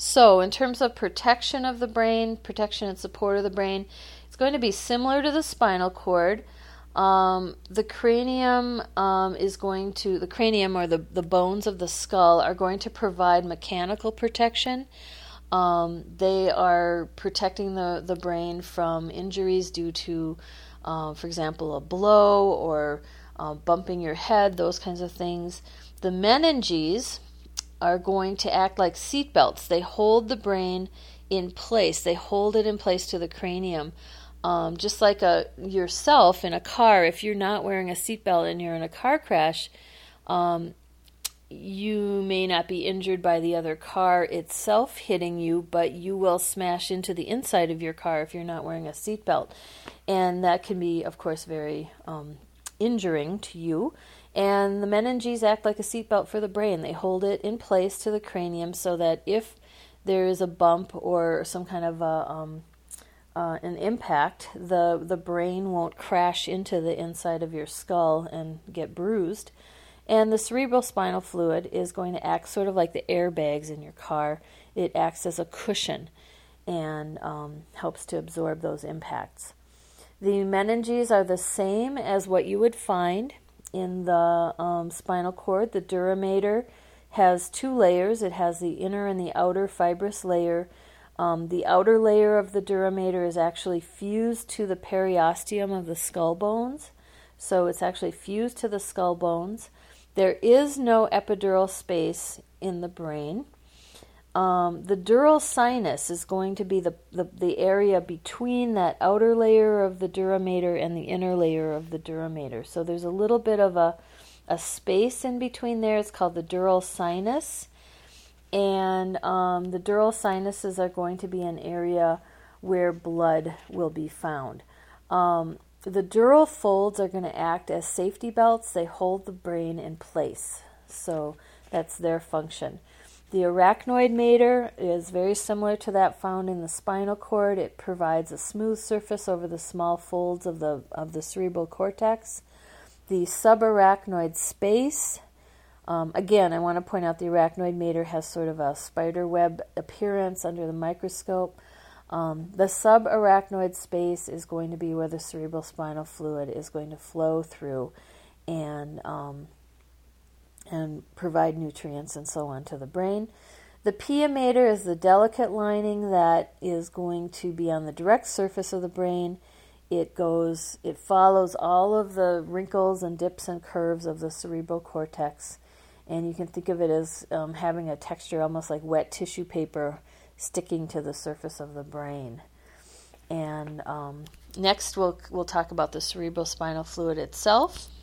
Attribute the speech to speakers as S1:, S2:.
S1: So in terms of protection of the brain, protection and support of the brain, it's going to be similar to the spinal cord. The cranium the cranium or the bones of the skull are going to provide mechanical protection. They are protecting the brain from injuries due to, for example, a blow or bumping your head, those kinds of things. The meninges are going to act like seat belts. They hold the brain in place. They hold it in place to the cranium. Just like yourself in a car, if you're not wearing a seatbelt and you're in a car crash, you may not be injured by the other car itself hitting you, but you will smash into the inside of your car if you're not wearing a seatbelt. And that can be, of course, very injuring to you. And the meninges act like a seatbelt for the brain. They hold it in place to the cranium so that if there is a bump or some kind of an impact, the brain won't crash into the inside of your skull and get bruised. And the cerebrospinal fluid is going to act sort of like the airbags in your car. It acts as a cushion and helps to absorb those impacts. The meninges are the same as what you would find in the spinal cord. The dura mater has two layers. It has the inner and the outer fibrous layer. The outer layer of the dura mater is actually fused to the periosteum of the skull bones. So it's actually fused to the skull bones. There is no epidural space in the brain. The dural sinus is going to be the area between that outer layer of the dura mater and the inner layer of the dura mater. So there's a little bit of a space in between there. It's called the dural sinus. And the dural sinuses are going to be an area where blood will be found. The dural folds are going to act as safety belts. They hold the brain in place. So that's their function. The arachnoid mater is very similar to that found in the spinal cord. It provides a smooth surface over the small folds of the cerebral cortex. The subarachnoid space, again, I want to point out the arachnoid mater has sort of a spider web appearance under the microscope. The subarachnoid space is going to be where the cerebrospinal fluid is going to flow through and provide nutrients and so on to the brain. The pia mater is the delicate lining that is going to be on the direct surface of the brain. It follows all of the wrinkles and dips and curves of the cerebral cortex, and you can think of it as having a texture almost like wet tissue paper sticking to the surface of the brain. And next we'll talk about the cerebrospinal fluid itself.